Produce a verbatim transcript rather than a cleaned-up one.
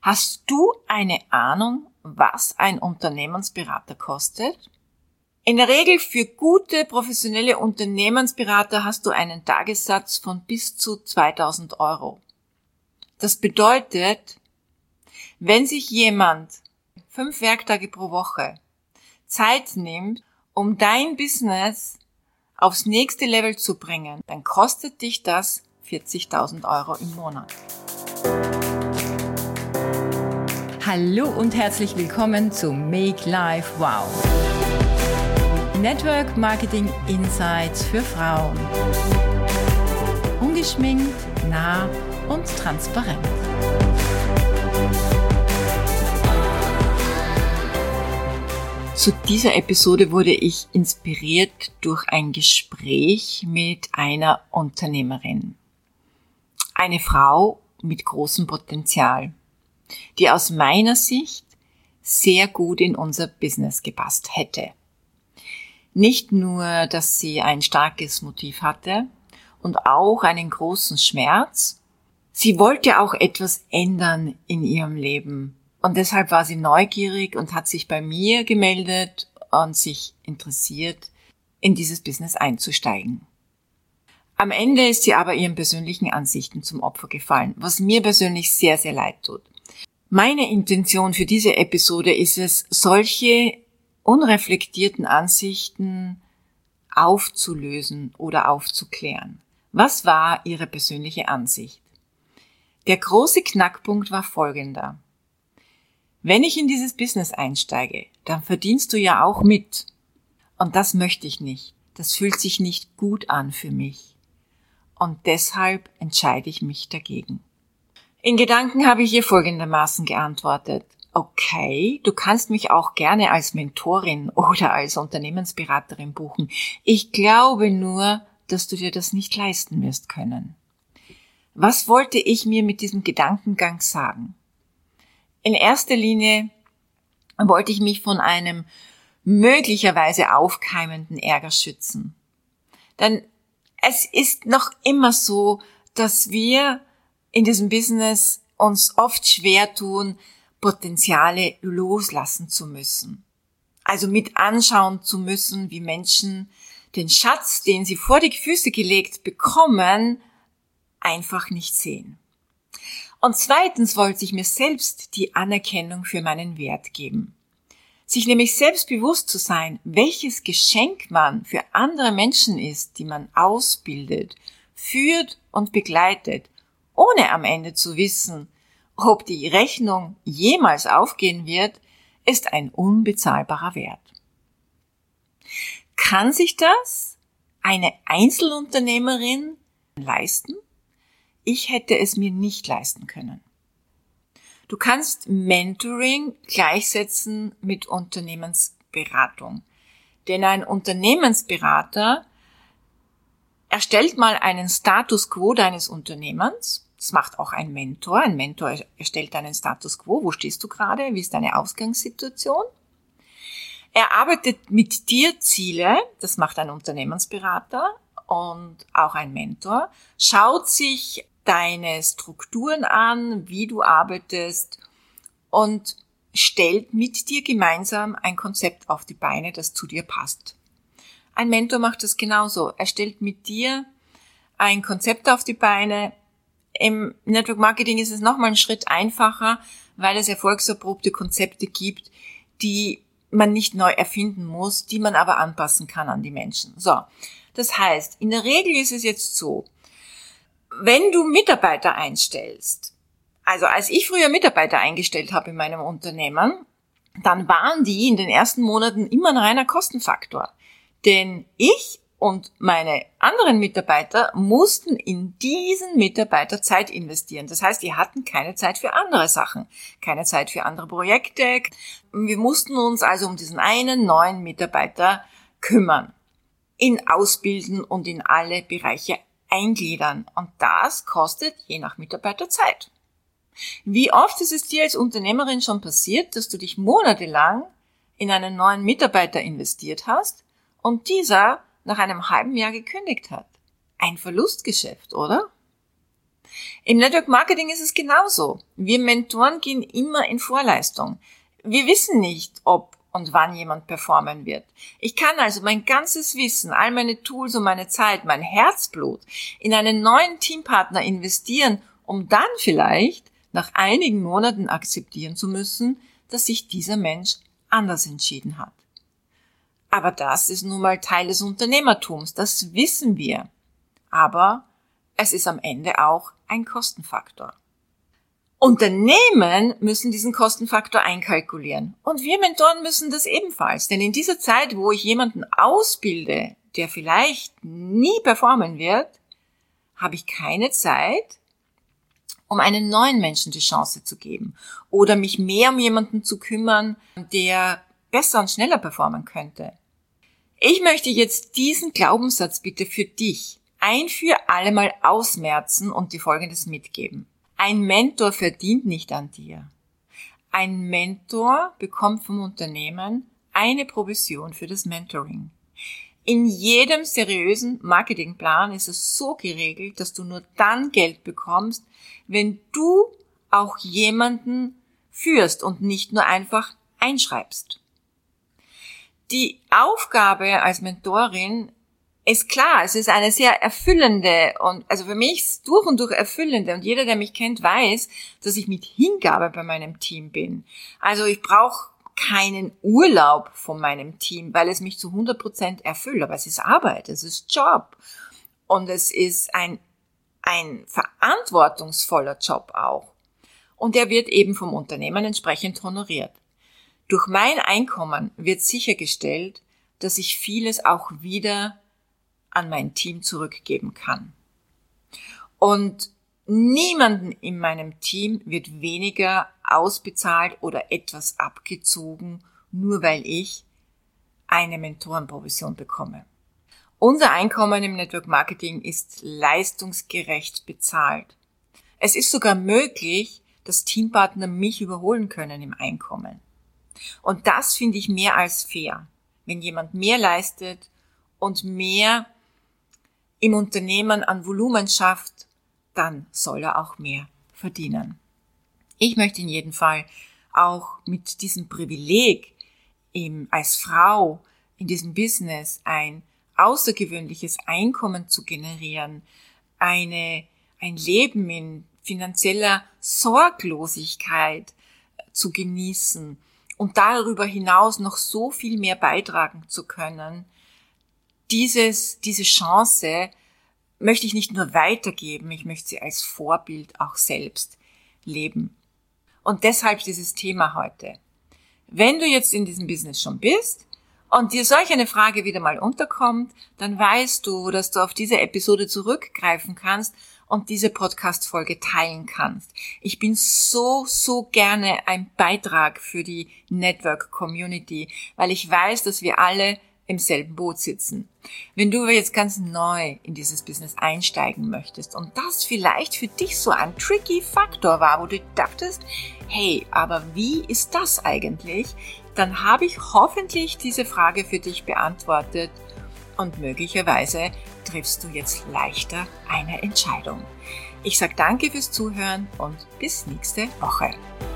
Hast du eine Ahnung, was ein Unternehmensberater kostet? In der Regel für gute, professionelle Unternehmensberater hast du einen Tagessatz von bis zu zweitausend Euro. Das bedeutet, wenn sich jemand fünf Werktage pro Woche Zeit nimmt, um dein Business aufs nächste Level zu bringen, dann kostet dich das vierzigtausend Euro im Monat. Hallo und herzlich willkommen zu Make Life Wow. Network Marketing Insights für Frauen. Ungeschminkt, nah und transparent. Zu dieser Episode wurde ich inspiriert durch ein Gespräch mit einer Unternehmerin. Eine Frau mit großem Potenzial, die aus meiner Sicht sehr gut in unser Business gepasst hätte. Nicht nur, dass sie ein starkes Motiv hatte und auch einen großen Schmerz, sie wollte auch etwas ändern in ihrem Leben. Und deshalb war sie neugierig und hat sich bei mir gemeldet und sich interessiert, in dieses Business einzusteigen. Am Ende ist sie aber ihren persönlichen Ansichten zum Opfer gefallen, was mir persönlich sehr, sehr leid tut. Meine Intention für diese Episode ist es, solche unreflektierten Ansichten aufzulösen oder aufzuklären. Was war ihre persönliche Ansicht? Der große Knackpunkt war folgender. Wenn ich in dieses Business einsteige, dann verdienst du ja auch mit. Und das möchte ich nicht. Das fühlt sich nicht gut an für mich. Und deshalb entscheide ich mich dagegen. In Gedanken habe ich ihr folgendermaßen geantwortet. Okay, du kannst mich auch gerne als Mentorin oder als Unternehmensberaterin buchen. Ich glaube nur, dass du dir das nicht leisten wirst können. Was wollte ich mir mit diesem Gedankengang sagen? In erster Linie wollte ich mich von einem möglicherweise aufkeimenden Ärger schützen. Denn es ist noch immer so, dass wir in diesem Business uns oft schwer tun, Potenziale loslassen zu müssen. Also mit anschauen zu müssen, wie Menschen den Schatz, den sie vor die Füße gelegt bekommen, einfach nicht sehen. Und zweitens wollte ich mir selbst die Anerkennung für meinen Wert geben. Sich nämlich selbst bewusst zu sein, welches Geschenk man für andere Menschen ist, die man ausbildet, führt und begleitet, ohne am Ende zu wissen, ob die Rechnung jemals aufgehen wird, ist ein unbezahlbarer Wert. Kann sich das eine Einzelunternehmerin leisten? Ich hätte es mir nicht leisten können. Du kannst Mentoring gleichsetzen mit Unternehmensberatung. Denn ein Unternehmensberater erstellt mal einen Status quo deines Unternehmens. Das macht auch ein Mentor. Ein Mentor erstellt einen Status quo. Wo stehst du gerade? Wie ist deine Ausgangssituation? Er arbeitet mit dir Ziele. Das macht ein Unternehmensberater und auch ein Mentor. Schaut sich deine Strukturen an, wie du arbeitest und stellt mit dir gemeinsam ein Konzept auf die Beine, das zu dir passt. Ein Mentor macht das genauso. Er stellt mit dir ein Konzept auf die Beine. Im Network Marketing ist es nochmal einen Schritt einfacher, weil es erfolgserprobte Konzepte gibt, die man nicht neu erfinden muss, die man aber anpassen kann an die Menschen. So, das heißt, in der Regel ist es jetzt so, wenn du Mitarbeiter einstellst, also als ich früher Mitarbeiter eingestellt habe in meinem Unternehmen, dann waren die in den ersten Monaten immer ein reiner Kostenfaktor. Denn ich und meine anderen Mitarbeiter mussten in diesen Mitarbeiter Zeit investieren. Das heißt, die hatten keine Zeit für andere Sachen, keine Zeit für andere Projekte. Wir mussten uns also um diesen einen neuen Mitarbeiter kümmern, ihn ausbilden und in alle Bereiche eingliedern. Und das kostet je nach Mitarbeiter Zeit. Wie oft ist es dir als Unternehmerin schon passiert, dass du dich monatelang in einen neuen Mitarbeiter investiert hast und dieser nach einem halben Jahr gekündigt hat? Ein Verlustgeschäft, oder? Im Network Marketing ist es genauso. Wir Mentoren gehen immer in Vorleistung. Wir wissen nicht, ob und wann jemand performen wird. Ich kann also mein ganzes Wissen, all meine Tools und meine Zeit, mein Herzblut in einen neuen Teampartner investieren, um dann vielleicht nach einigen Monaten akzeptieren zu müssen, dass sich dieser Mensch anders entschieden hat. Aber das ist nun mal Teil des Unternehmertums, das wissen wir. Aber es ist am Ende auch ein Kostenfaktor. Unternehmen müssen diesen Kostenfaktor einkalkulieren. Und wir Mentoren müssen das ebenfalls. Denn in dieser Zeit, wo ich jemanden ausbilde, der vielleicht nie performen wird, habe ich keine Zeit, um einen neuen Menschen die Chance zu geben. Oder mich mehr um jemanden zu kümmern, der besser und schneller performen könnte. Ich möchte jetzt diesen Glaubenssatz bitte für dich ein für alle Mal ausmerzen und dir Folgendes mitgeben. Ein Mentor verdient nicht an dir. Ein Mentor bekommt vom Unternehmen eine Provision für das Mentoring. In jedem seriösen Marketingplan ist es so geregelt, dass du nur dann Geld bekommst, wenn du auch jemanden führst und nicht nur einfach einschreibst. Die Aufgabe als Mentorin ist klar, es ist eine sehr erfüllende und also für mich durch und durch erfüllende und jeder, der mich kennt, weiß, dass ich mit Hingabe bei meinem Team bin. Also ich brauche keinen Urlaub von meinem Team, weil es mich zu hundert Prozent erfüllt, aber es ist Arbeit, es ist Job und es ist ein, ein verantwortungsvoller Job auch und der wird eben vom Unternehmen entsprechend honoriert. Durch mein Einkommen wird sichergestellt, dass ich vieles auch wieder an mein Team zurückgeben kann. Und niemanden in meinem Team wird weniger ausbezahlt oder etwas abgezogen, nur weil ich eine Mentorenprovision bekomme. Unser Einkommen im Network Marketing ist leistungsgerecht bezahlt. Es ist sogar möglich, dass Teampartner mich überholen können im Einkommen. Und das finde ich mehr als fair. Wenn jemand mehr leistet und mehr im Unternehmen an Volumen schafft, dann soll er auch mehr verdienen. Ich möchte in jedem Fall auch mit diesem Privileg im, als Frau in diesem Business ein außergewöhnliches Einkommen zu generieren, eine, ein Leben in finanzieller Sorglosigkeit zu genießen und darüber hinaus noch so viel mehr beitragen zu können. Dieses, diese Chance möchte ich nicht nur weitergeben, ich möchte sie als Vorbild auch selbst leben. Und deshalb dieses Thema heute. Wenn du jetzt in diesem Business schon bist und dir solch eine Frage wieder mal unterkommt, dann weißt du, dass du auf diese Episode zurückgreifen kannst und diese Podcast-Folge teilen kannst. Ich bin so, so gerne ein Beitrag für die Network-Community, weil ich weiß, dass wir alle im selben Boot sitzen. Wenn du jetzt ganz neu in dieses Business einsteigen möchtest und das vielleicht für dich so ein tricky Faktor war, wo du dachtest, hey, aber wie ist das eigentlich? Dann habe ich hoffentlich diese Frage für dich beantwortet und möglicherweise triffst du jetzt leichter eine Entscheidung. Ich sage danke fürs Zuhören und bis nächste Woche.